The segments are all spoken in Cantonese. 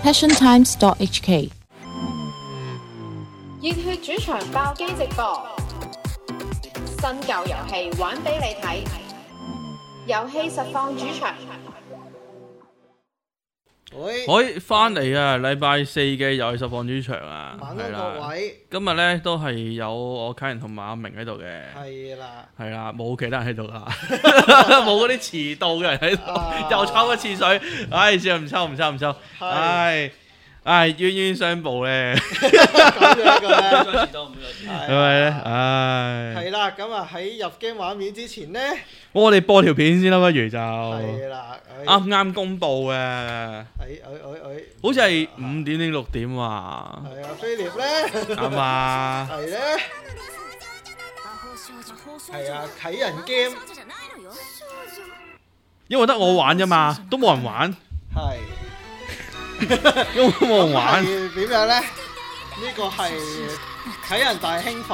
passiontimes.hk。 熱血主場爆機直播，新舊遊戲玩俾你睇，遊戲實況主場。 翻嚟啊！禮拜四嘅遊戲實況主場啊， 晚安各位。 今日咧都係有我卡人同埋阿明喺度嘅， 係啦， 冇其他人喺度啦，冇嗰啲遲到嘅人喺度，又抽一次水，唉，之後唔抽，唉，冤冤相報咧， 咁樣嘅咩？ 係咪咧？唉， 係啦，咁啊喺入 game 畫面之前呢， 我哋播條片先啦，不如就係啦， 啱啱公佈嘅，好似係5點定6點喎。係啊，菲臘咧， 啱啊， 係咧，係啊，啟人 game， 因為得我玩啫嘛，都冇人玩。 係。 都冇人玩， 點樣咧？呢個係啟人大興奮。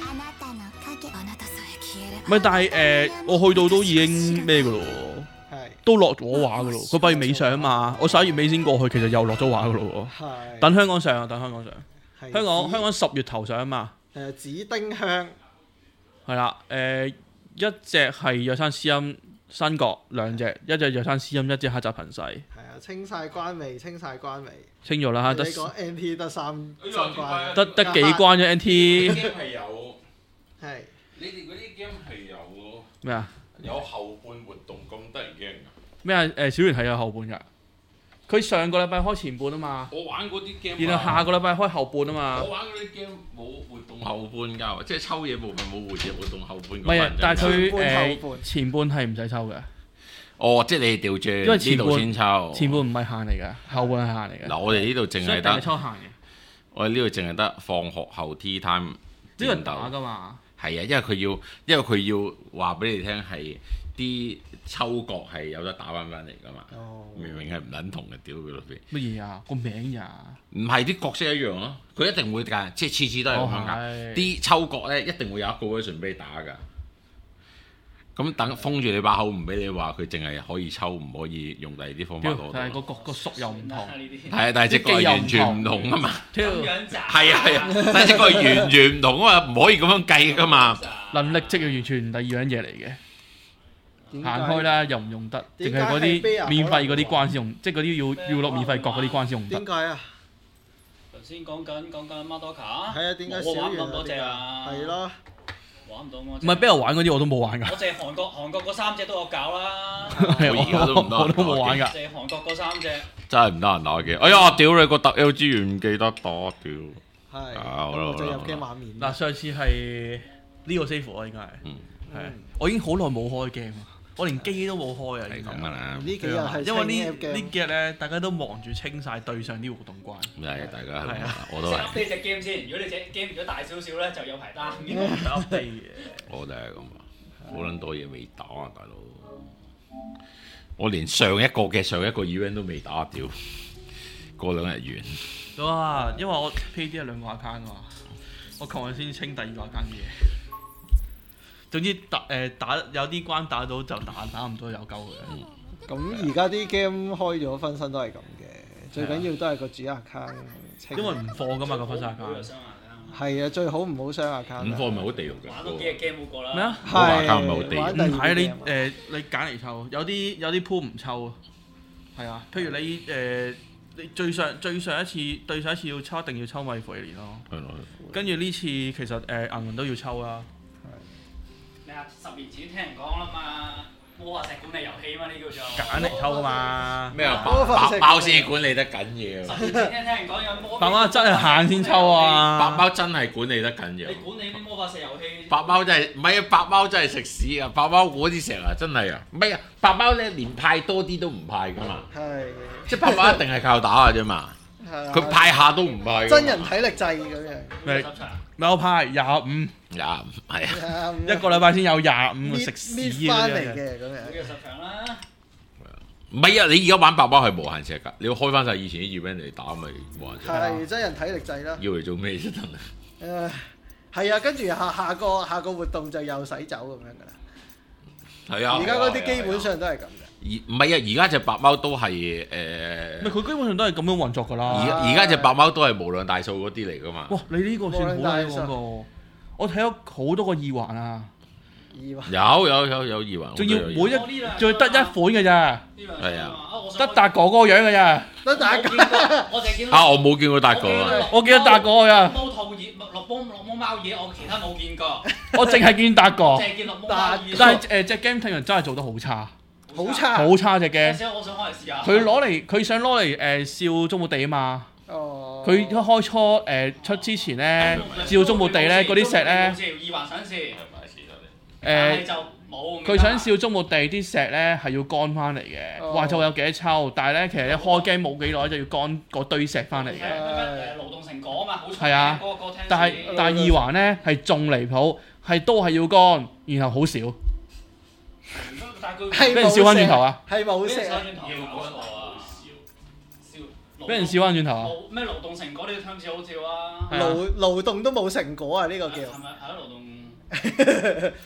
唔係，但係我去到都已經咩噶咯，都落咗畫噶咯。佢8月尾上啊嘛，我11月尾先過去，其實又落咗畫噶咯。等香港上啊，等香港上。香港10月頭上啊嘛。 紫丁香。 係啦，一隻係藥山詩音新角2隻，一隻藥山詩音，一隻黑澤朋世。 清晒關未？清咗啦， 你講 NT 得三關， 得幾關啫 NT。 係有， 係你哋嗰啲 game 係有咩啊？ 有後半活動咁得人驚㗎？ 咩啊？小圓係有後半㗎，佢上個禮拜開前半啊嘛。 我玩嗰啲 game， 然後下個禮拜開後半啊嘛。 我玩嗰啲 game 冇活動後半㗎，即係抽嘢部分冇活動後半。 唔係啊，但係佢前半係唔使抽嘅。 哦，即係你哋調轉， 因為前呢度先抽。 前半唔係限嚟㗎，後半係限嚟㗎。 嗱，我哋呢度淨係得抽限嘅。 我哋呢度淨係得放學後 tea time 呢個打㗎嘛。 係啊，因為佢要話俾你聽係啲抽角係有得打翻嚟㗎嘛。明明係唔撚同嘅，屌佢老味。 乜嘢啊？個名呀？ 唔係啲角色一樣咯，佢一定會㗎，即係次次都係咁樣㗎。啲抽角咧一定會有一個 version 俾你打㗎。咁等封住你把口，唔俾你話佢淨係可以抽，唔可以用第二啲方法攞到。 但係個屬又唔同， 係啊，但係隻角係完全唔同啊嘛。 係啊，但係隻角係完全唔同啊嘛，唔可以咁樣計㗎嘛。 能力值係完全第二樣嘢嚟嘅。行開啦，又唔用得，淨係嗰啲免費嗰啲關先用，即係嗰啲要落免費角嗰啲關先用得。 點解啊？ 頭先講緊馬多卡。 係啊，點解少玩咁多隻啊？ 係咯。 玩唔到唔係邊度玩嗰啲我都冇玩㗎。 我淨係韓國嗰3隻都有搞啦。 我而家都唔得， 我都冇玩㗎。 淨係韓國嗰3隻。 真係唔得人打嘅。哎呀，屌你個特 L 資源唔記得打，屌。 係。 我就入鏡畫面。 嗱，上次係呢個 save 啊，應該係。係。我已經好耐冇開 game 啦，我連機都冇開啊。 係咁㗎啦。 呢幾日係因為呢幾日咧，大家都忙住清晒對上啲活動關。 係，大家係啊， 我都係。 update 隻 game 先，如果你隻 game 如果大少少咧，就有排單。 唔得 update 嘅。 我都係咁啊，好撚多嘢未打啊，大佬！我連上一個 event 都未打，屌！過2日完。 哇！因為我 PD 係2個 account 嘛，我琴日先清第2個 account 嘅嘢。總之打有啲關打到就打唔到有鳩嘅。 咁而家啲 game 開咗分身都係咁嘅，最緊要都係個主 account 清。 因為唔放㗎嘛個分身 account。 係啊，最好唔好雙 account。 唔放咪好地獄嘅。 玩多幾隻 game 好過啦。 咩啊？ 係。 account 咪好地獄。 唔係你揀嚟抽，有啲鋪唔抽啊。係啊，譬如你最上一次對上一次要抽，一定要抽米芙蓮咯。 係咯。 跟住呢次其實銀魂都要抽啦。 咩啊？10年前聽人講啦嘛，魔法石管理遊戲嘛，呢叫做揀嚟抽㗎嘛。 咩啊？白包先管理得緊要。 10年前聽人講有魔。 白包真係限先抽啊！ 白包真係管理得緊要。 你管理啲魔法石遊戲。 白包真係唔係啊！白包真係食屎啊！白包嗰啲石啊，真係啊！唔係啊！白包咧連派多啲都唔派㗎嘛。 係。 即係白包一定係靠打㗎啫嘛。佢派下都唔派。 真人體力制咁樣。 咪我派25。 係啊。 一個禮拜先有25食屎翻嚟嘅咁樣。 叫10場啦。 唔係啊！你而家玩白包係無限石㗎，你要開翻晒以前啲 event 嚟打咪無限石。 係真人體力制啦。 要嚟做咩啫？真係啊，跟住下個活動就又洗走咁樣㗎啦。 係啊， 而家嗰啲基本上都係咁嘅。 唔係啊，而家隻白貓都係佢基本上都係咁樣運作㗎啦。 而家隻白貓都係無量大數嗰啲嚟㗎嘛。 哇！你呢個算好啦，呢個我睇咗好多個耳環啊。 有耳環， 仲要每一仲要得一款嘅咋。 係啊， 得達哥嗰個樣嘅咋。 得達哥，我淨係見到。 我冇見過達哥啊。 我見到達哥㗎。 貓兔耳、綠毛貓耳，我其他冇見過。 我淨係見達哥。 淨係見綠毛貓耳。 但係隻 game 聽人真係做得好差。 好差隻 game。 我想開嚟試下。 佢想攞嚟笑中末地啊嘛。佢一開初出之前咧，笑中末地咧嗰啲石咧。 耳環想試。 佢想笑中末地啲石咧係要乾翻嚟嘅，話就有幾多抽，但係咧其實一開機冇幾耐就要乾嗰堆石翻嚟嘅。 勞動成果啊嘛，好係啊，但係耳環咧係仲離譜，都係要乾，然後好少。俾人笑翻轉頭啊！ 係冇石。 俾人笑翻轉頭啊！ 咩勞動成果呢個槍詞好笑啊！ 勞動都冇成果啊！呢個叫。 係咪勞動？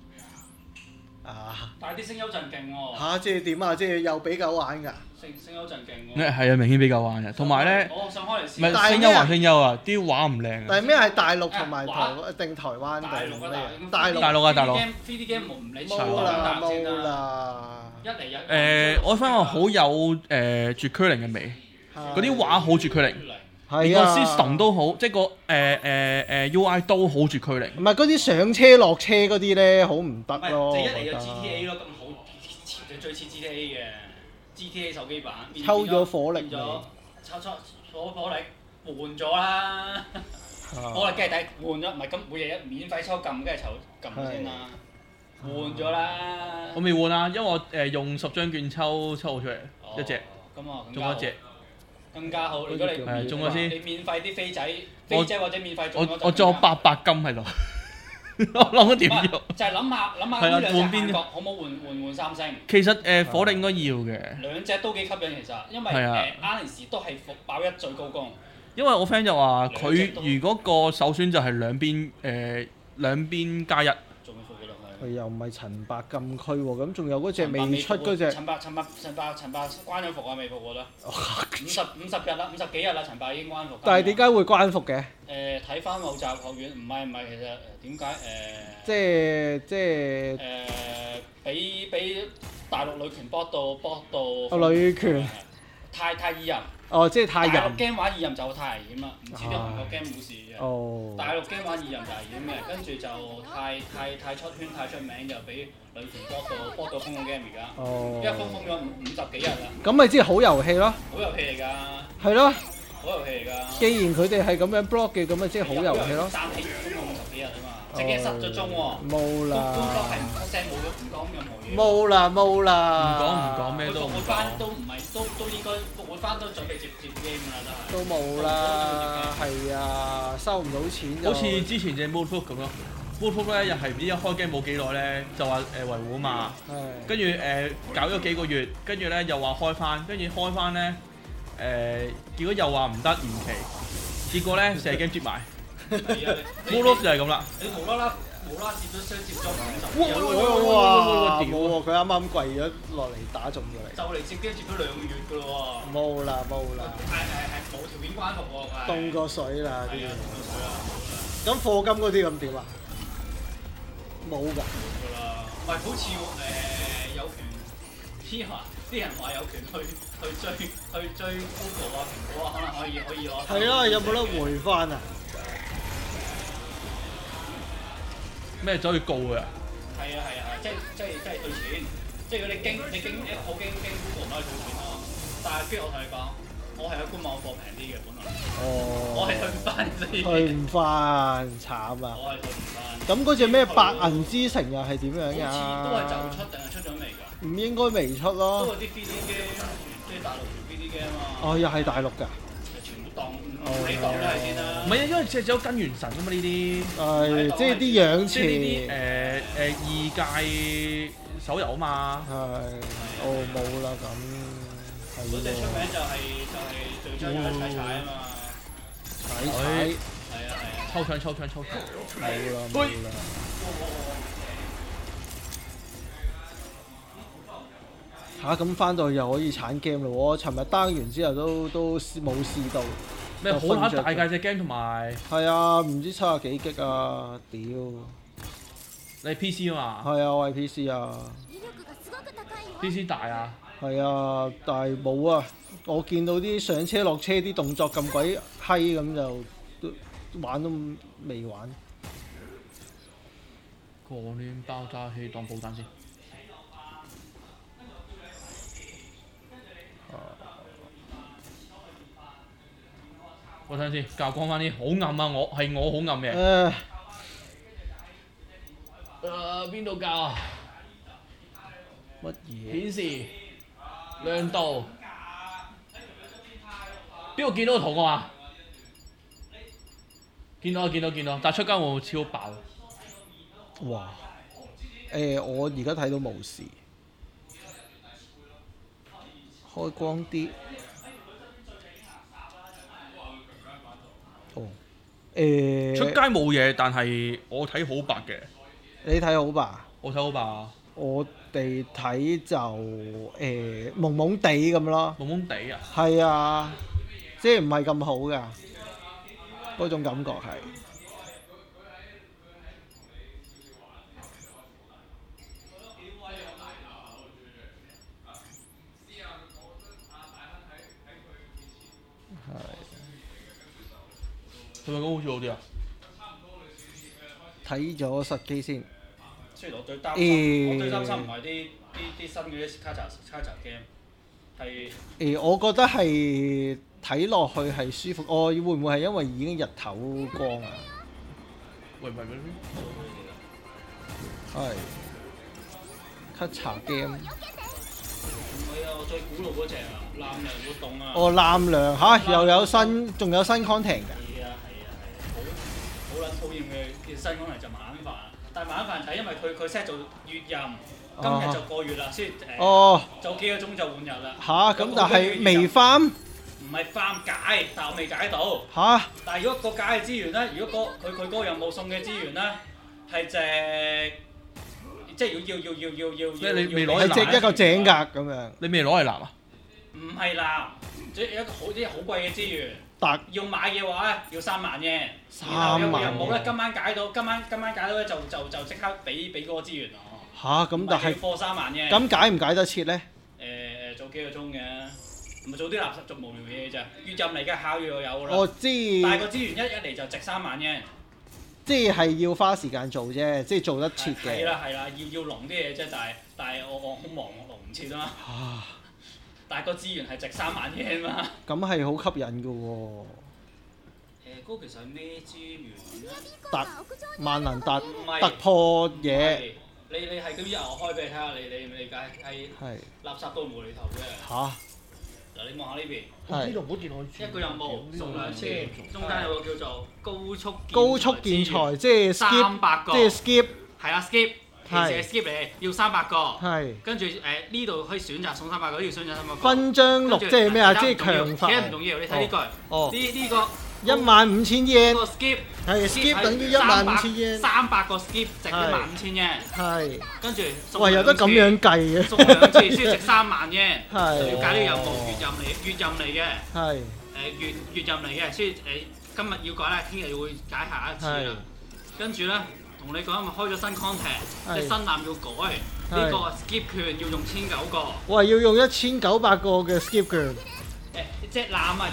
但係啲聲優陣勁喎嚇！即係點啊？即係又俾狗玩㗎？ 聲優陣勁喎。 係啊，明顯比較玩嘅，同埋咧， 我想開嚟試。 唔係聲優還聲優啊，啲畫唔靚。 但係咩係大陸同埋定台灣定咩？大陸啊，大陸。 3D game 唔理冇啦。 一嚟我發覺好有絕區零嘅味，嗰啲畫好絕區零。連個 system 都好，即係個UI 都好絕區零。 唔係嗰啲上車落車嗰啲咧，好唔得咯。 一嚟就 GTA 咯，咁好最似 GTA 嘅 GTA 手機版。 抽咗火力抽火力換咗啦，火力梗係抵換咗，唔係咁每日免費抽撳，梗係撳先啦。換咗啦。 我未換啊，因為我用10張券抽出嚟一隻，中咗一隻。 更加好，如果你中咗先， 你免費啲飛仔或者免費中咗， 我仲有800金喺度，我諗緊點用？ 就係諗下呢兩隻韓國可唔可換3星？ 其實火力應該要嘅， 兩隻都幾吸引其實，因為Alice都係服爆一最高攻。 因為我 friend 就話佢如果個首選就係兩邊加一。 又唔係陳白禁區喎，咁仲有嗰隻未出嗰隻。 陳白關咗服啊，未復活啦。50日啦，50幾日啦，陳白已經關服。 但係點解會關服嘅？ 睇翻武習學院，唔係，其實點解即係俾大陸女權搏到。 女權。 太意淫。 即係太淫。 大陸 game 玩意淫就太危險啦，唔似啲韓國 game 冇事嘅。大陸 game 玩意淫就危險嘅，跟住就太出圈太出名，就俾女權搏到封個 game 而家。因為封咗50幾日啦。咁咪即係好遊戲咯。 好遊戲嚟㗎。係咯。 好遊戲嚟㗎。 既然佢哋係咁樣 block 嘅，咁咪即係好遊戲咯。 暫停封咗50幾日啊嘛，直接失咗蹤喎。 冇啦。 官方係唔出聲，唔講任何嘢。 冇啦。 唔講咩都。 復活翻都唔係都應該復活翻都準備接 game 啦都冇啦，係啊，收唔到錢就。 好似之前隻 Moonfruit 咁咯 ，Moonfruit 咧又係唔知一開機冇幾耐咧，就話維護啊嘛，跟住搞咗幾個月，跟住咧又話開翻，跟住開翻咧結果又話唔得延期，結果咧成 game 接埋。Moonfruit 就係咁啦。 你無啦啦接咗哇！冇喎，佢啱啱跪咗落嚟打中咗你。 就嚟接機接咗2個月㗎咯喎。 冇啦。 係冇條件關服喎。 凍過水啦啲嘢。咁課金嗰啲咁點啊？冇㗎。 冇啦，唔係好似有權啲人話有權去追 Google 啊、蘋果啊，可能可以攞。 係咯，有冇得回翻啊？ 咩走去告佢啊？ 係啊，即係退錢，即係如果你經好經 Google 可以退錢咯。但係跟住我同你講，我係喺官網貨平啲嘅本來。我係退唔翻先。退唔翻，慘啊！我係退唔翻。咁嗰隻咩白銀之城又係點樣㗎？好似都係就出定係出咗未㗎？唔應該未出咯。都係啲 3D game，即係大陸條 3D game 啊。又係大陸㗎？你講都係先啦。唔係啊，因為隻有根源神啊嘛呢啲。係，即係啲養錢。即係呢啲異界手遊啊嘛。係。冇啦咁。係。嗰隻出名就係最將有踩啊嘛。踩。係啊。抽槍。冇啦。 咁翻到去又可以鏟 game 咯！我尋日 down 完之後都冇試到。 咩好撚大㗎隻 game 同埋？ 係啊，唔知70幾 G 啊！屌！ 你係 PC 啊嘛？ 係啊，我係 PC 啊。 PC 大啊？ 係啊，但係冇啊！我見到啲上車落車啲動作咁鬼閪咁就都玩都未玩。 過年爆炸器當保單先。我睇先，校光翻啲，好暗啊！我好暗嘅。邊度校啊？ 乜嘢？ 顯示亮度。邊個見到個圖案啊？見到，但係出街會唔會超爆？ 哇！我而家睇到冇事，開光啲。 出街冇嘢，但係我睇好白嘅。 你睇好白？ 我睇好白啊！ 我哋睇就蒙蒙地咁咯。 蒙蒙地啊？ 係啊，即係唔係咁好㗎，嗰種感覺係。 係咪講好似好啲啊？ 睇咗實機先。 雖然我最擔心唔係啲新嗰啲卡查 game， 係我覺得係睇落去係舒服。會唔會係因為已經日頭光啊？ 喂，唔係咩？ 係卡查 game。 唔係啊！我最古老嗰隻啊，藍糧活動啊。 藍糧嚇，又有新，仲有新 content 㗎。好撚討厭嘅新功能就晚飯，但係晚飯就係因為佢 set 做月任，今日就過月啦，所以早幾個鐘就換日啦。 咁但係未翻？ 唔係翻解，但我未解到。但係如果個解嘅資源咧，如果佢嗰個任務送嘅資源咧，係即係要你未攞係一個井格咁樣。你未攞係藍啊？ 唔係藍，即係一個啲好貴嘅資源。要買嘅話咧，要3萬嘅。然後有個任務咧，今晚解到咧就即刻俾嗰個資源我。 咁但係要貨3萬嘅。 咁解唔解得切咧？ 早幾個鐘嘅，唔係做啲垃圾做無聊嘢咋。月任嚟嘅，下月就有㗎啦。 我知。 但係個資源一嚟就值3萬嘅。 即係要花時間做啫，即係做得切嘅。 係啦，要濃啲嘢啫，但係我好忙，我濃唔切啊嘛。但係個資源係值3萬嘅嘛。咁係好吸引㗎喎。 嗰其實係咩資源咧？ 萬能突破嘢。 你係咁一我開俾你睇下，你理解係垃圾到無厘頭嘅。嗱，你望下呢邊。呢度唔好電我。一個任務送2次，中間有個叫做高速建材， 即係 300個。 即係 skip。 係啦 ，skip。其實係 skip 嚟，要300個。 係。 跟住呢度可以選擇送300個，呢度選擇300個。 分章錄即係咩啊？即係強化。 其實唔重要，你睇呢句。呢個。 15,000 yen。 個 skip。 係 skip 等於15,000 yen。 300個 skip 值15,000 yen。 係。 跟住。 喂，有得咁樣計嘅。 送2次，需要值3萬 yen。 係。 就要解呢個任務，月任嚟嘅。 係。 月任嚟嘅，所以今日要改啦，聽日會解下一次啦。跟住咧。同你講，因為開咗新 content， 即係新艦要改，呢個 skip 券要用1900個。哇！要用1900個嘅 skip 券。即係艦啊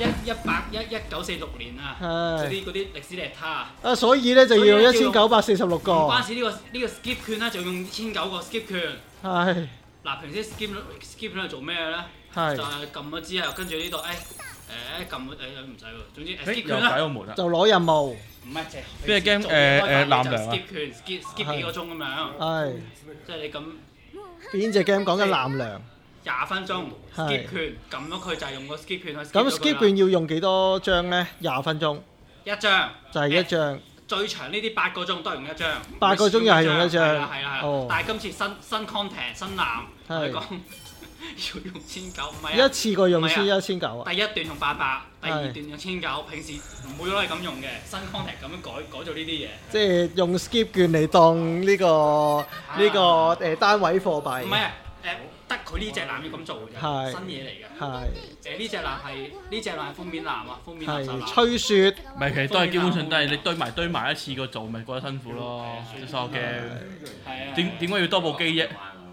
，1946年啊，嗰啲歷史嚟他。所以咧就要用1946個。唔關事，呢個 skip 券咧就用1900個 skip 券。係。嗱，平時 skip 券係做咩咧？係。就係撳咗之後，跟住呢度撳唔使喎，總之 skip 券啦。就攞任務。唔係邊隻 game 藍糧 skip 券 skip 幾個鐘咁樣。係。即係你咁。邊隻 game 講緊藍糧？20分鐘 skip 券，撳咗佢就係用個 skip 券去 skip 咗佢啦。咁 skip 券要用幾多張咧？20分鐘。一張。就係一張。最長呢啲8個鐘都係用一張。8個鐘又係用一張。係啦。哦。但係今次新 content 新藍，同你講。要用1900，唔係一次過用先1900啊！第一段用800，第二段用1900，平時唔會攞嚟咁用嘅。新 content 咁樣改做呢啲嘢。即係用 skip 券嚟當呢個單位貨幣。唔係得佢呢隻藍要咁做嘅，新嘢嚟嘅。 係。 呢隻藍係封面藍啊，封面藍手藍。 吹雪。 唔係，其實都係基本上都係你堆埋一次過做，咪覺得辛苦咯。所有 game。 係啊。 點解要多部機啫？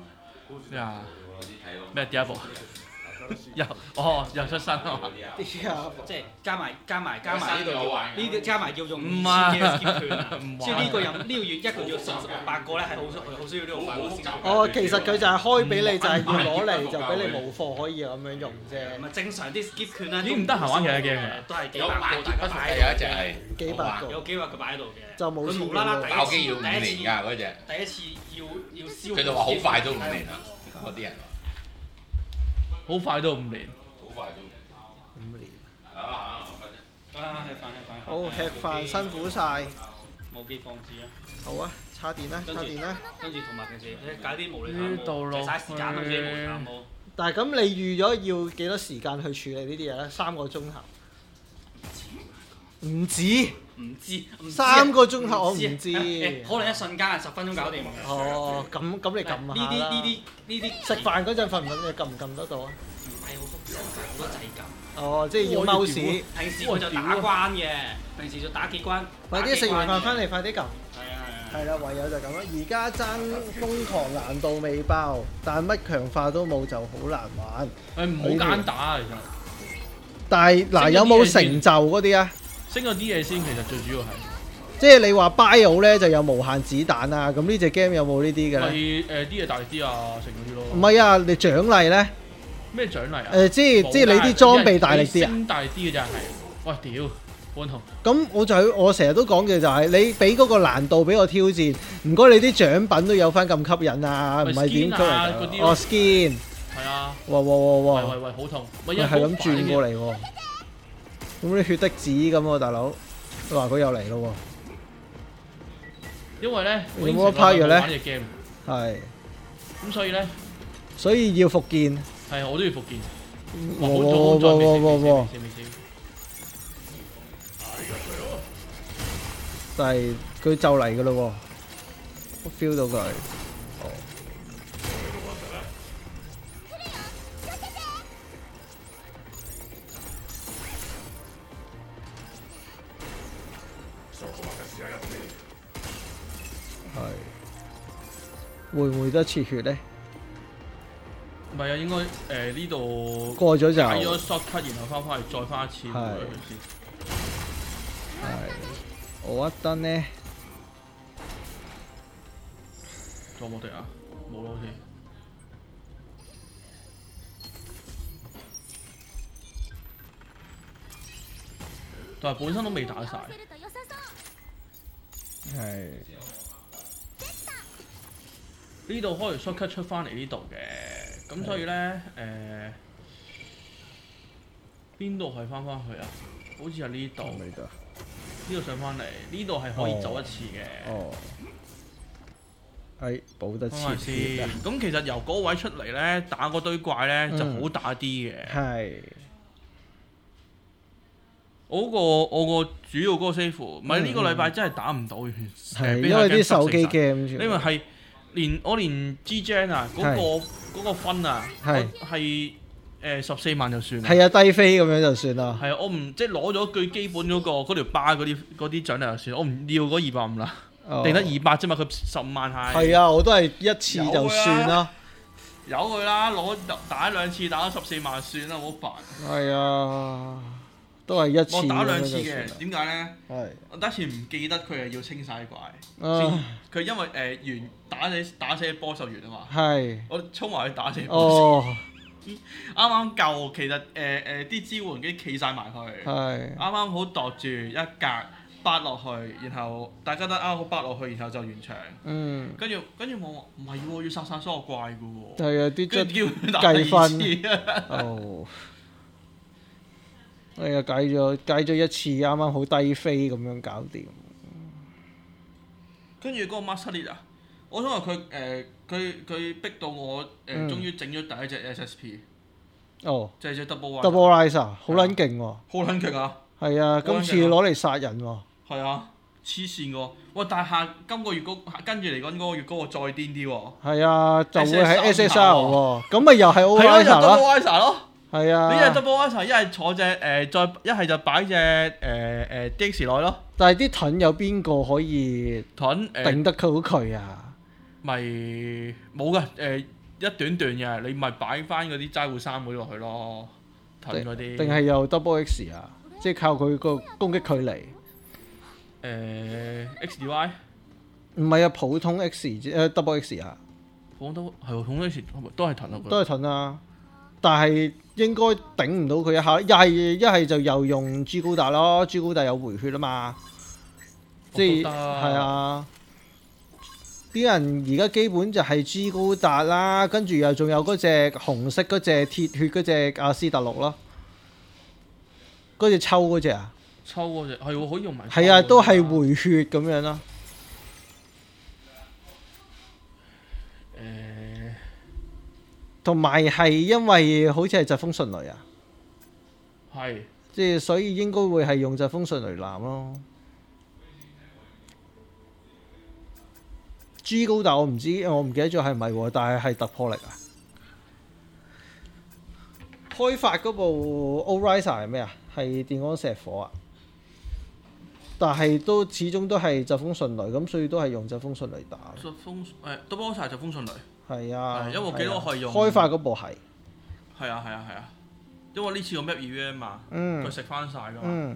咩第一部？又出新啊嘛！ 即係加埋呢度呢啲加埋要用5千嘅 skip 券啊！即係呢個月一個月18個咧係好需要呢個快。 其實佢就係開俾你，就係要攞嚟就俾你冇貨可以咁樣用啫。 唔係正常啲 skip 券咧， 已經唔得閒玩其他 game 嘅， 都係幾百個大家擺。 有一隻係幾百個， 有幾百個擺喺度嘅。 就冇錢無啦啦爆機要5年㗎嗰隻。 第一次要燒。 佢就話好快都5年啦，嗰啲人。 好快都5年。 5年。 吃飯。 好，吃飯辛苦晒。 冇機放置啊！ 好啊，叉電啦。 跟住同埋平時搞啲無厘頭冇，嘥時間咯，啲無厘頭冇。 但係咁，你預咗要幾多時間去處理呢啲嘢咧？3個鐘頭。唔止。 唔知 3個鐘頭我唔知， 可能一瞬間10分鐘搞掂。 哦，咁你撳下啦。 呢啲食飯嗰陣瞓唔瞓？你撳唔撳得到啊？ 唔係好複雜，好多掣撳。 哦，即係要踎屎。 平時我就打關嘅，平時就打幾關。 快啲食完飯翻嚟，快啲撳。 係啦，唯有就咁啦。而家爭瘋狂難度未爆，但乜強化都冇就好難玩。 唔好揀打啊，其實。 但係嗱，有冇成就嗰啲啊？ 升咗啲嘢先，其實最主要係， 即係你話 Bio 咧就有無限子彈啊，咁呢隻 game 有冇呢啲嘅咧？ 啲嘢大力啲啊，成嗰啲咯。 唔係啊，你獎勵咧？ 咩獎勵啊？ 即係你啲裝備大力啲啊？ 升大力啲嘅就係，喂屌，半紅。 咁我成日都講嘅就係你俾嗰個難度俾我挑戰，唔該你啲獎品都有翻咁吸引啊，唔係點嚟㗎？哦 skin。係啊。 哇！ 喂，好痛！ 係咁轉過嚟喎。咁啲血滴子咁喎，大佬，你話佢又嚟咯喎。因為咧， 有冇得拍藥咧？ 係。咁所以要復健。 係，我都要復健。 但係佢就嚟噶咯喎，我 feel 到佢。會唔會得切血咧？ 唔係啊，應該呢度過咗就解咗 short cut，然後翻嚟再翻一次佢先。 我一登咧， 仲有冇敵啊？冇咯，好似。但係本身都未打晒。 係。 呢度開完 short cut 出翻嚟呢度嘅，咁所以咧邊度係翻去啊？好似係呢度，呢度上翻嚟，呢度係可以走一次嘅。 補得次先。咁其實由嗰位出嚟咧，打嗰堆怪咧就好打啲嘅。 係。 我個主要嗰個 save， 唔係呢個禮拜真係打唔到完全。 係因為啲手機 game。 因為係。我連 G-Gen 啊嗰個分啊係14萬就算啦。 係啊，低飛咁樣就算啦。 係啊，我唔即係攞咗最基本嗰條巴嗰啲獎勵就算，我唔要嗰250啦，定得200啫嘛，佢15萬係。 係啊，我都係一次就算啦。 由佢啦，打2次打咗14萬算啦，好煩。 係啊。都係一次。 我打2次嘅，點解咧？ 係。 我第一次唔記得佢係要清晒怪，佢因為打死波就完啊嘛。係。我衝埋去打死波。啱啱夠，其實啲支援機企晒埋去。係。啱啱好度住一格8落去，然後大家都啱好8落去，然後就完場。跟住我話唔係喎，要殺晒所有怪嘅喎。係啊，啲卒計分。係啊，計咗一次，啱啱好低飛咁樣搞掂。跟住嗰個 Master Lead 啊，我想話佢逼到我終於整咗第一隻 SSP。哦。即係隻 Double Riser 好撚勁喎！好撚勁啊！係啊，今次攞嚟殺人喎。係啊， 黐線喎！喂，但係今個月跟住嚟講嗰個月嗰個再癲啲喎。 係啊，就會係 SSR 喎，咁咪又係 Orizer 咯。Orizer 咯。 係啊。 呢隻 Double Orizer 一係坐隻再一係就擺隻DX 內咯。 但係啲盾有邊個可以盾頂得到佢啊？ 咪冇噶一段段嘅，你咪擺翻嗰啲齋護3會落去咯，盾嗰啲。定係有 Double X 啊？即係靠佢個攻擊距離。 XDY 唔係啊，普通 X Double X 啊。 普通係喎，普通 X 都係盾啊。 都係盾啊，但係應該頂唔到佢一下。一係就又用 G 高達咯，G 高達有回血啊嘛。即係係啊。啲人而家基本就係 G 高達啦，跟住又仲有嗰隻紅色嗰隻鐵血嗰隻阿斯特六咯，嗰隻抽嗰隻啊， 抽嗰隻係喎，可以用埋。 係啊，都係回血咁樣咯。同埋係因為好似係疾風迅雷啊， 係， 即係所以應該會係用疾風迅雷男咯。G 高達我唔知，我唔記得咗係咪喎，但係突破力啊！開發嗰部 Orizer 係咩啊？係電光石火啊！但係都始終都係疾風迅雷，咁所以都係用疾風迅雷打。 疾風Double Orizer疾風迅雷。 係啊， 因為我記得我係用開發嗰部係。係啊，因為呢次個 map event 嘛，佢食翻晒㗎嘛。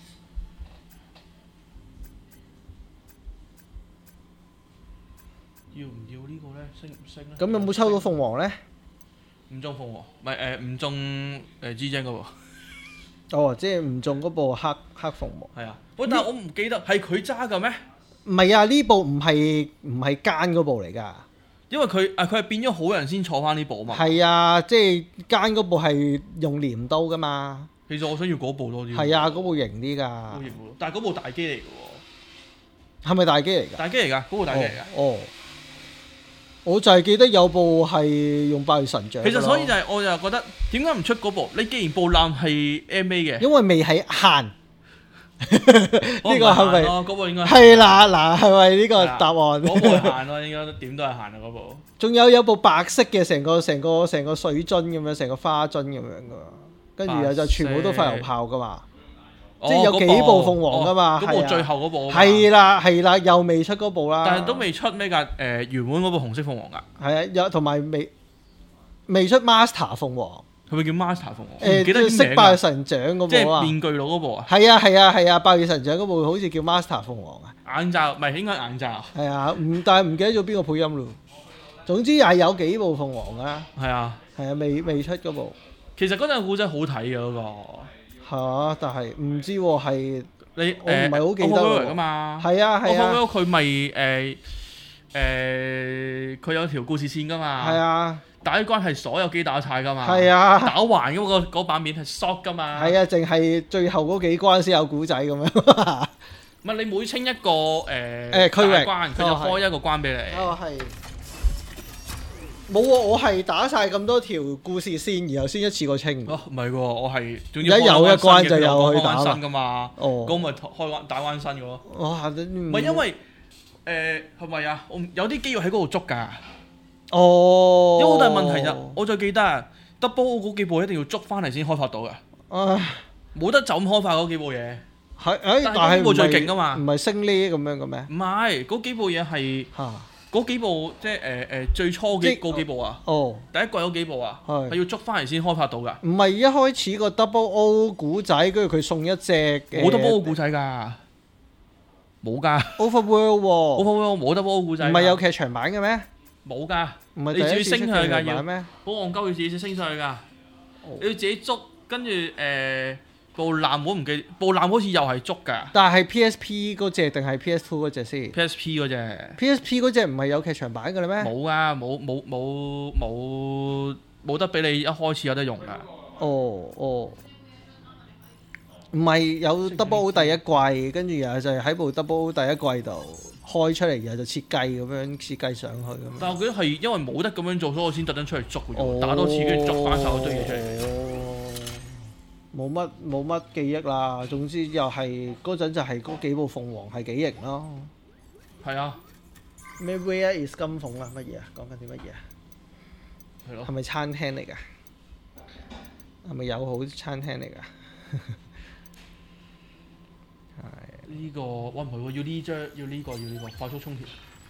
要唔要呢個咧？升唔升咧？ 咁有冇抽到鳳凰咧？ 唔中鳳凰，唔係唔中G 精嗰部。 哦，即係唔中嗰部黑鳳凰。 係啊，但係我唔記得係佢揸嘅咩？ 唔係啊，呢部唔係奸嗰部嚟㗎。 因為佢係變咗好人先坐翻呢部嘛。 係啊，即係奸嗰部係用鐮刀㗎嘛。 其實我想要嗰部多啲。 係啊，嗰部型啲㗎。 但係嗰部大機嚟㗎喎。 係咪大機嚟㗎？ 大機嚟㗎，嗰部大機嚟㗎。 哦。我就係記得有部係用爆月神掌。 其實所以就係我就覺得點解唔出嗰部？你既然部艦係 MA 嘅， 因為未喺限。呢個係咪？ 嗰部應該係啦，嗱係咪呢個答案？ 嗰部係限咯，應該點都係限啊嗰部。 仲有部白色嘅，成個水樽咁樣，成個花樽咁樣噶，跟住又就全部都廢油炮噶嘛。即係有幾部鳳凰噶嘛， 嗰部最後嗰部係啦，又未出嗰部啦。 但係都未出咩㗎？原本嗰部紅色鳳凰㗎。 係啊，有同埋未出 Master 鳳凰。 係咪叫 Master 鳳凰？唔記得識爆月神掌嗰部啊。 即係面具佬嗰部啊。 係啊，爆月神掌嗰部好似叫 Master 鳳凰啊。 眼罩唔係應該眼罩。 係啊，但係唔記得咗邊個配音咯。總之係有幾部鳳凰啊。係啊，未出嗰部。 其實嗰陣古仔好睇嘅嗰個。 係但係唔知喎，係你我唔係好記得㗎嘛。 係啊， 佢咪佢有條故事線㗎嘛。係啊。第一關係所有機打晒㗎嘛。係啊。打橫嗰版面係 short 㗎嘛。係啊，淨係最後嗰幾關先有古仔咁樣。唔係你每清一個區域關，佢就開一個關俾你。係。冇喎，我係打晒咁多條故事線，然後先一次過清。哦，唔係喎，我係而家有一關就有去打新㗎嘛。哦，咁咪開打關新嘅咯。哇！唔係因為係咪啊？有啲機會喺嗰度捉㗎。哦。因為好大問題就，我最記得啊 ，Double 嗰幾部一定要捉翻嚟先開發到㗎。冇得就咁開發嗰幾部嘢。係但係嗰部最勁㗎嘛。唔係升呢咁樣嘅咩？唔係，嗰幾部嘢係。嗰幾部即係最初嘅嗰幾部啊，第一季嗰幾部啊，係要捉翻嚟先開發到㗎。唔係一開始個 Double O 古仔，跟住佢送一隻冇 Double O 古仔㗎，冇㗎。Overworld 喎，Overworld 冇 Double O 古仔。唔係有劇場版嘅咩？冇㗎，唔係你自己升上去㗎要咩？好戇鳩要自己升上去㗎，你要自己捉，跟住部艦我唔記，部艦好似又係捉㗎。但係 PSP 嗰隻定係 PS2 嗰隻先 ？PSP 嗰隻。PSP 嗰隻唔係有劇場版㗎啦咩？冇啊，冇得俾你一開始有得用㗎。哦，唔係有 Double 第一季，跟住然後就喺部 Double 第一季度開出嚟，然後就設計咁樣設計上去咁。但係我覺得係因為冇得咁樣做，所以我先特登出嚟捉，打多次跟住捉翻晒嗰堆嘢出嚟。 冇乜記憶啦。總之又係嗰陣就係嗰幾部鳳凰係幾型咯。 係啊。 咩 Where is 金鳳啊？乜嘢啊？講緊啲乜嘢啊？ 係咯。 係咪餐廳嚟㗎？係咪友好餐廳嚟㗎？係。 呢個哇唔係喎，要呢張，要呢個快速充填。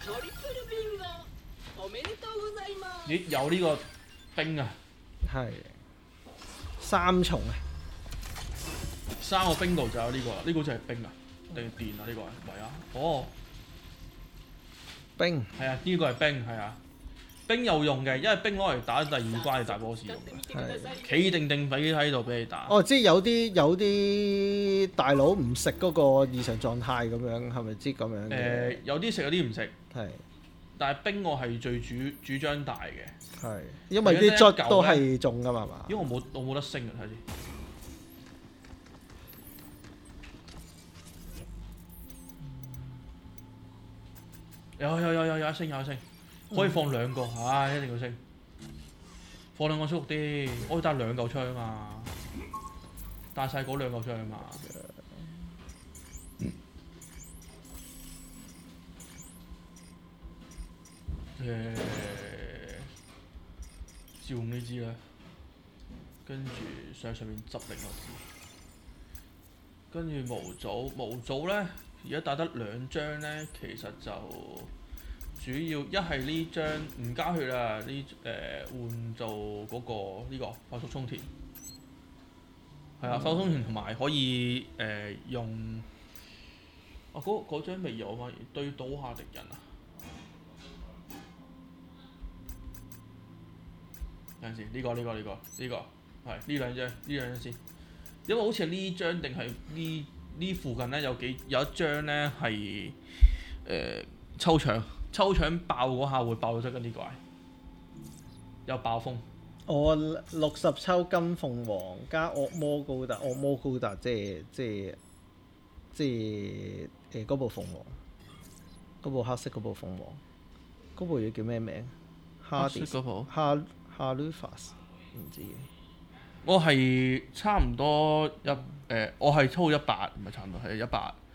咦有呢個冰啊？ 係。3重啊 ！3個冰度就有呢個啦，呢個好似係冰啊定電啊？呢個係唔係啊？哦， 冰係啊，呢個係冰係啊，冰有用嘅，因為冰攞嚟打第二關嘅大 boss 用嘅。係。企定定俾喺度俾你打。 哦，即係有啲大佬唔食嗰個異常狀態咁樣，係咪知咁樣嘅？ 有啲食有啲唔食。 係。但係冰我係最主張大嘅。 係。因為啲卒都係中㗎嘛。 因為我冇得升啊，睇先。有一升，可以放2個，一定要升，放2個舒服啲，我可以帶2嚿槍嘛，帶晒嗰2嚿槍嘛。照用呢支啦，跟住上面執另一支，跟住模組咧。而家打得2張咧，其實就主要一係呢張唔加血啦，換做嗰個呢個快速充填，係啊，快速充填同埋可以用嗰張未有反而對倒下敵人啊！有陣時呢個係呢兩張先，因為好似係呢張定係呢附近咧有一張咧係抽搶爆嗰下會爆到出緊啲怪，有爆風。 我60抽金鳳凰加惡魔高達，即係嗰部鳳凰，嗰部黑色嗰部鳳凰，嗰部嘢叫咩名？ 黑色嗰部。 哈魯法斯唔知。 我係差唔多我係抽100，唔係差唔多係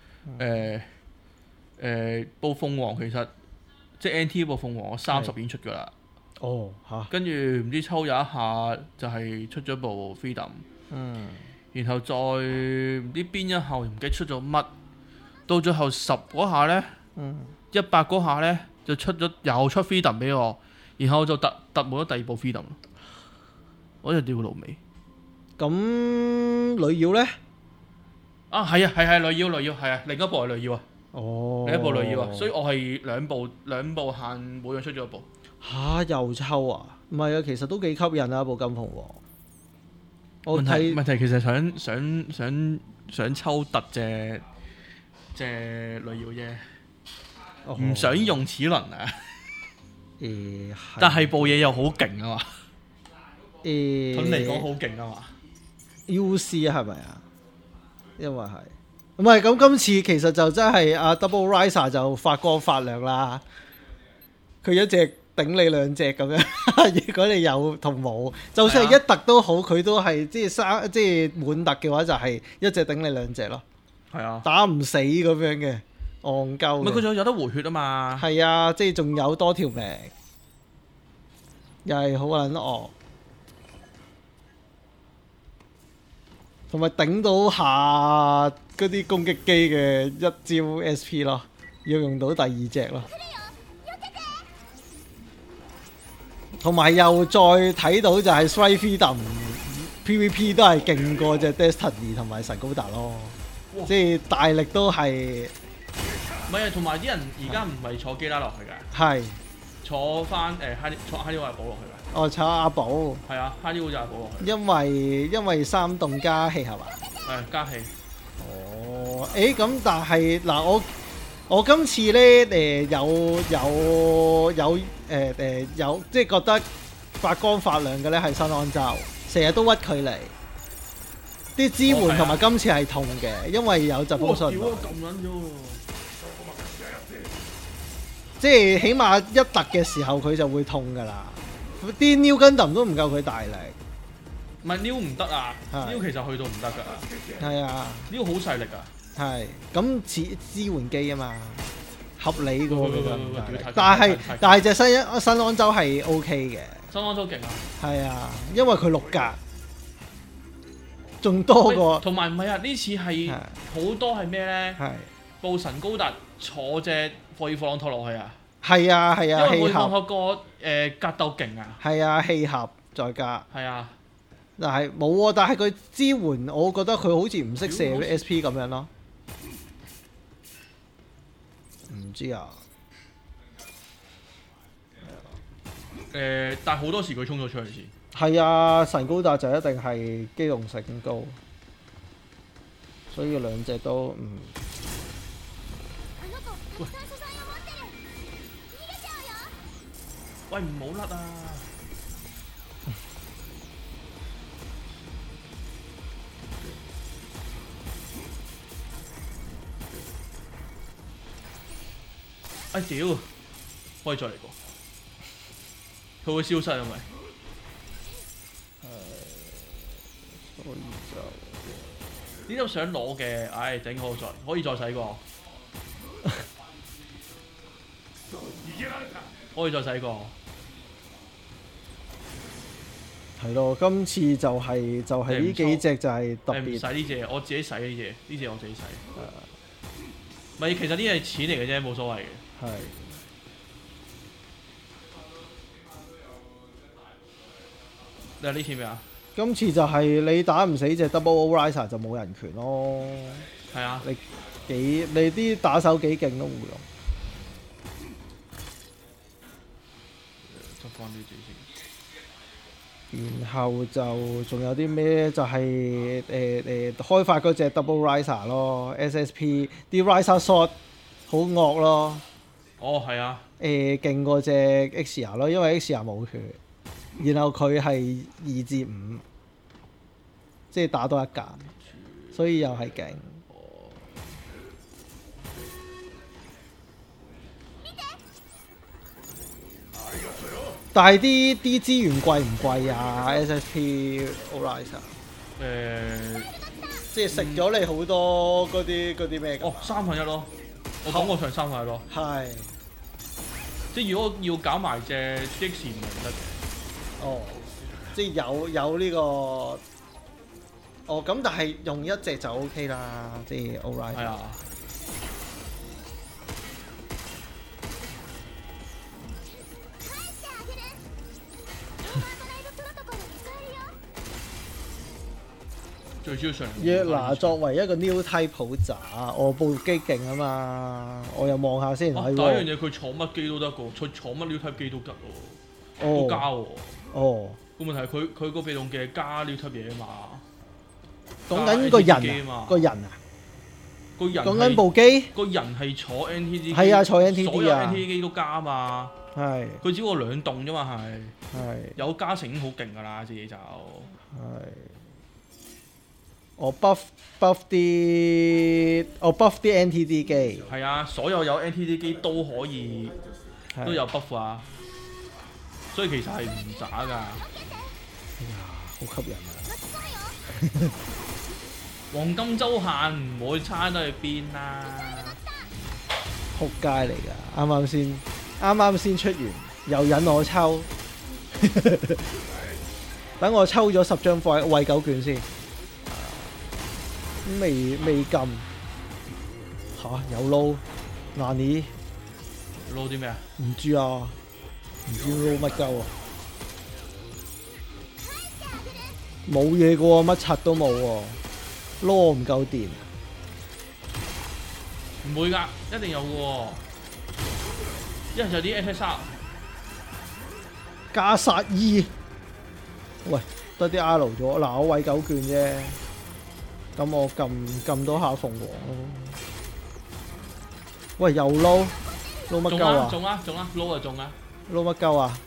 100。部鳳凰其實即係 NT 部鳳凰，我30已經出㗎啦。 哦嚇！ 跟住唔知抽有一下就係出咗部 Freedom。然後再唔知邊一後唔記得出咗乜，到最後10嗰下咧，100嗰下咧就又出 Freedom 俾我，然後就突冇咗第2部 Freedom， 我就吊老味。 咁女妖咧？ 啊係女妖係啊，另一部係女妖啊。 哦， 另一部女妖啊，所以我係兩部限每樣出咗一部。 嚇又抽啊？唔係啊，其實都幾吸引啊部金鳳凰。 問題其實想抽突隻女妖啫，唔想用齒輪啊。但係部嘢又好勁啊嘛。咁嚟講好勁啊嘛。 UC 係咪啊？因為係唔係咁？今次其實就真係阿 Double Riser 就發光發亮啦。佢一隻頂你2隻咁樣。如果你有同冇，就算係一突都好，佢都係即係滿突嘅話，就係一隻頂你2隻咯。係啊，打唔死咁樣嘅，戇鳩。 唔係佢仲有得回血啊嘛。 係啊，即係仲有多條命，又係好撚惡。同埋頂到下嗰啲攻擊機嘅一招 SP 咯，要用到第2隻咯。同埋又再睇到就係 Strike Freedom PVP 都係勁過隻 Destiny 同埋神高達咯，即係大力都係。 唔係啊，同埋啲人而家唔係坐基拉落去㗎，係坐翻坐哈利瓦堡落去㗎。 哦，坐阿寶。 係啊，哈利瓦就阿寶落去。 因為3棟加氣係嘛？ 係加氣。 哦，咁但係嗱，我今次咧有即係覺得發光發亮嘅咧係新安州，成日都屈佢嚟，啲支援同埋今次係痛嘅，因為有疾風信。即係起碼一突嘅時候佢就會痛㗎啦，啲 New Gundam 都唔夠佢大力。 唔係撩唔得啊！撩其實去到唔得㗎。 係啊， 撩好勢力啊！ 係咁似支援機啊嘛，合理嘅喎，但係隻新安州係 OK 嘅。 新安州勁啊！ 係啊，因為佢6格，仲多過。 同埋唔係啊？呢次係好多係咩咧？係布神高達坐隻霍爾弗朗托落去啊！ 係啊係啊， 因為霍爾弗朗托個格鬥勁啊！ 係啊，氣合再加。 係啊， 但係冇喎，但係佢支援，我覺得佢好似唔識射 SP 咁樣咯。唔知啊。 但係好多時佢衝咗出去先。 係啊，神高達就一定係機動性高，所以兩隻都喂，唔好甩啊！哎屌！可以再嚟過。佢會消失係咪？ 所以就呢度想攞嘅，唉，整好可以再洗過，可以再洗過。 係咯，今次就係呢幾隻就係特別。 唔使呢隻，我自己洗呢隻，呢隻我自己洗。咪其實呢啲係錢嚟嘅啫，冇所謂嘅。 係。 你話呢次咩啊？ 今次就係你打唔死隻 Double O Riser 就冇人權咯。 係啊， 你啲打手幾勁都冇用。 執翻呢啲先。 然後就仲有啲咩？就係開發嗰隻 Double Riser 咯 ，SSP 啲 Riser Shot 好惡咯。 哦，係啊。 勁過隻 Xia 咯，因為 Xia 冇血。然後佢係2至5，即係打多一格，所以又係勁。但係啲資源貴唔貴啊 ？SSP Orizer 即係食咗你好多嗰啲咩？ 哦，3/1咯，我講過場3/1咯。 係， 即係如果要搞埋隻 Dixie 唔得嘅。 哦，即係有呢個，哦咁，但係用一隻就 OK 啦，即係 Alright。係啊。 最主要上。 約拿作為一個 New Type 好渣，我部機勁啊嘛，我又望下先。 第一樣嘢佢坐乜機都得㗎，佢坐乜 New Type 機都得喎，都加喎。哦，個問題係佢個被動嘅加 New Type 嘢啊嘛。 講緊個人啊，個人啊， 個人講緊部機， 個人係坐 NTD 機， 係啊，坐 NTD 啊， 所有 NTD 機都加啊嘛。 係。佢只不過2棟啫嘛，係。 係。 有加成已經好勁㗎啦，自己就。係。 我 buff 啲 NTD 機。 係啊，所有 NTD 機都可以，都有 buff 啊。所以其實係唔渣㗎。 哎呀，好吸引啊！ 黃金周限唔會差得去邊啦。 撲街嚟㗎，啱啱先出完，又引我抽。等我抽咗10張餵狗券先。未撳嚇有撈嗱你撈啲咩啊？ 唔知啊，唔知撈乜鳩啊！冇嘢嘅喎，乜柒都冇喎，撈我唔夠電。 唔會㗎，一定有嘅喎。一係就啲 SSR 加殺2，喂得啲 R 咗嗱，我餵狗券啫。咁我撳多下鳳凰咯。喂，又撈乜鳩啊？ 中啦，撈就中啦。 撈乜鳩啊？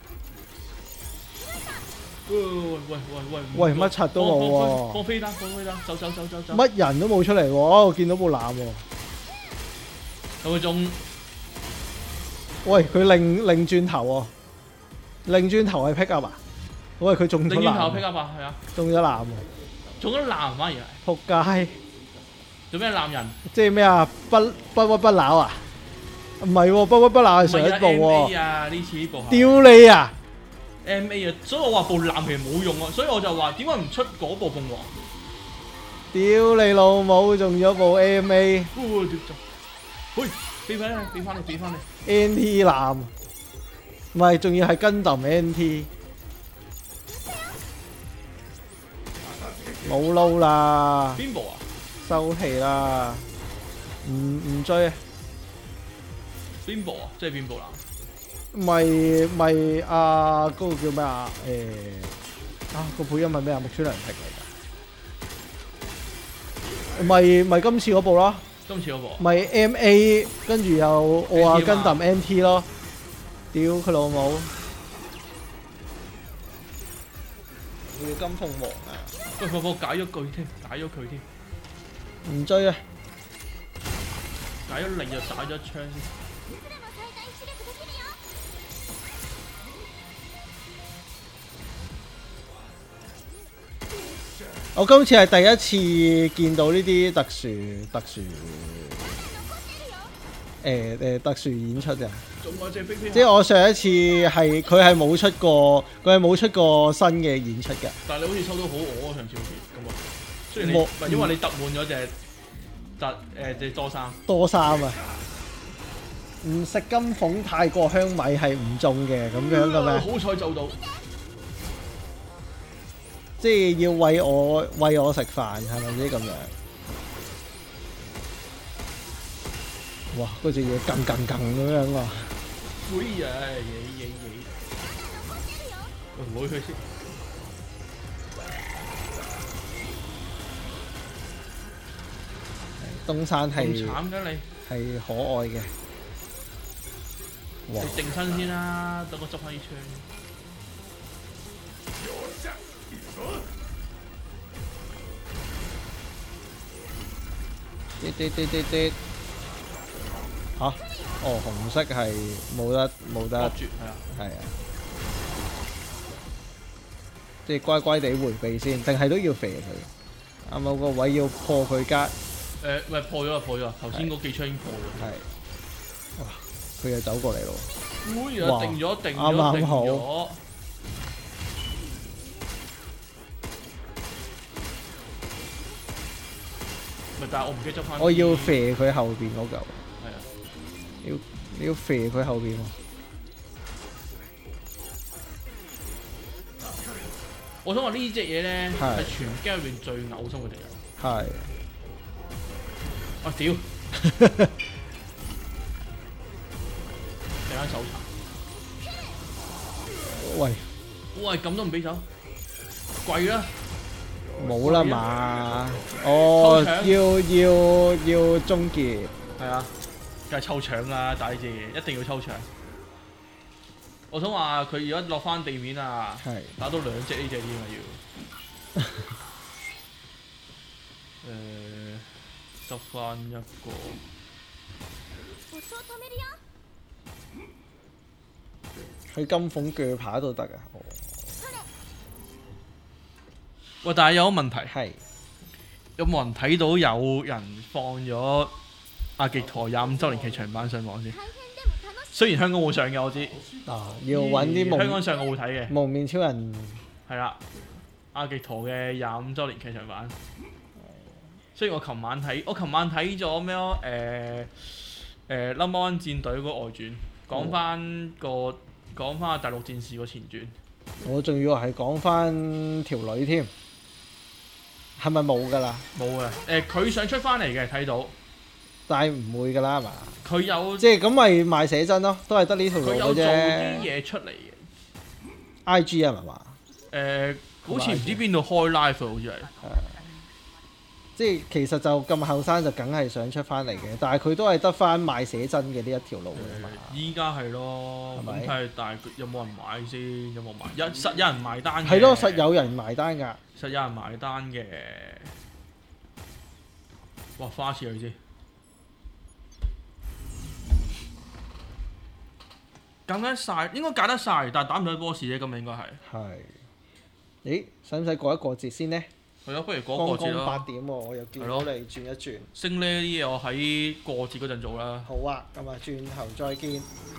喂，乜柒都冇喎。 放飛彈，走。 乜人都冇出嚟喎，我見到部艦喎。 有冇中？ 喂，佢擰轉頭喎，擰轉頭係 pick up 啊？ 喂，佢中咗寧願投 pick 藍， up 啊，係啊， 中咗藍喎， 中咗藍反而係仆街！ 做咩男人？ 即係咩啊？不屈不撓啊？唔係喎，不屈不撓係上一部喎。 MA 啊，呢次呢部係屌你啊！ MA 啊，所以我話部藍其實冇用啊，所以我就話點解唔出嗰部鳳凰？ 屌你老母，中咗部 MA 屌就，喂，俾翻你，俾翻你，俾翻你。 NT 藍，唔係，仲要係跟揼 NT，冇撈啦， 邊部啊？ 收氣啦，唔追啊！ 邊部啊？即係邊部啦？ 咪啊嗰個叫咩啊？個配音係咩啊？木村良平嚟㗎。咪今次嗰部咯。 今次嗰部。 咪 MA 跟住又我話跟揼 NT 咯。屌佢老母！我要金鳳凰啊！ 喂，我解咗句添，解咗佢添， 唔追啊！ 解咗你就打咗一槍先。 我今次係第一次見到呢啲特殊特殊演出嘅，即係我上一次係佢係冇出過新嘅演出嘅。 但係你好似抽到好我上次好似咁啊，雖然你唔係因為你突滿咗隻多衫啊， 唔食金鳳泰國香米係唔中嘅咁樣嘅咩？ 好彩就到。 即係要餵我食飯係咪先咁樣？哇！嗰隻嘢更咁樣喎！ 會啊！嘢，唔好去先。 東山係咁慘㗎你？ 係可愛嘅。哇！ 你定身先啦，等我執翻啲槍。 啲嚇！哦，紅色係冇得， 絕係啊，即係乖乖地迴避先，定係都要肥佢？某個位要破佢家。 唔係破咗啦！頭先嗰幾槍已經破咗。 係。哇！佢又走過嚟咯。 哇！定咗。 啱好。 但係我唔記得執翻。 我要肥佢後邊嗰嚿。 係啊。 你要肥佢後邊喎。 我想話呢隻嘢咧係全 game 入邊最嘔心嘅敵人。 係。 啊屌！突然間手殘。喂，咁都唔俾手？貴啦！ 冇啦嘛！哦，要終結。 係啊，梗係抽搶啦！打呢隻嘢一定要抽搶。我想話佢而家落翻地面啊，打到2隻呢隻添啊要。執翻一個。 去金鳳鋸扒都得啊！ 喂，但係有個問題係， 有冇人睇到有人放咗阿極陀25週年劇場版上網先？雖然香港冇上嘅，我知。 要揾啲香港上我會睇嘅。 蒙面超人係啦，阿極陀嘅25週年劇場版。雖然我琴晚睇咗咩咯？Number One 戰隊嗰個外傳，講翻第6戰士個前傳。 我仲以為係講翻條女添，係咪冇㗎啦？ 冇嘅，佢想出翻嚟嘅睇到， 但係唔會㗎啦，係嘛？ 佢有即係咁咪賣寫真咯，都係得呢條路嘅啫。 佢有做啲嘢出嚟嘅 IG 係咪嘛？ 好似唔知邊度開 live 好似係。 即係其實就咁後生就梗係想出翻嚟嘅，但係佢都係得翻賣寫真嘅呢一條路㗎嘛。 依家係咯， 係咪？ 咁係，但係有冇人買先？有冇買？實有人埋單嘅。 係咯，實有人埋單㗎。 實有人埋單嘅。哇！花次佢先。揀得晒，應該揀得晒，但係打唔到 boss 啫，咁應該係。 係。 咦，使唔使過一過節先呢？ 係咯，不如過節啦。 剛剛8點喎，我又見到你轉一轉。 升呢啲嘢我喺過節嗰陣做啦。 好啊，咁啊，轉頭再見。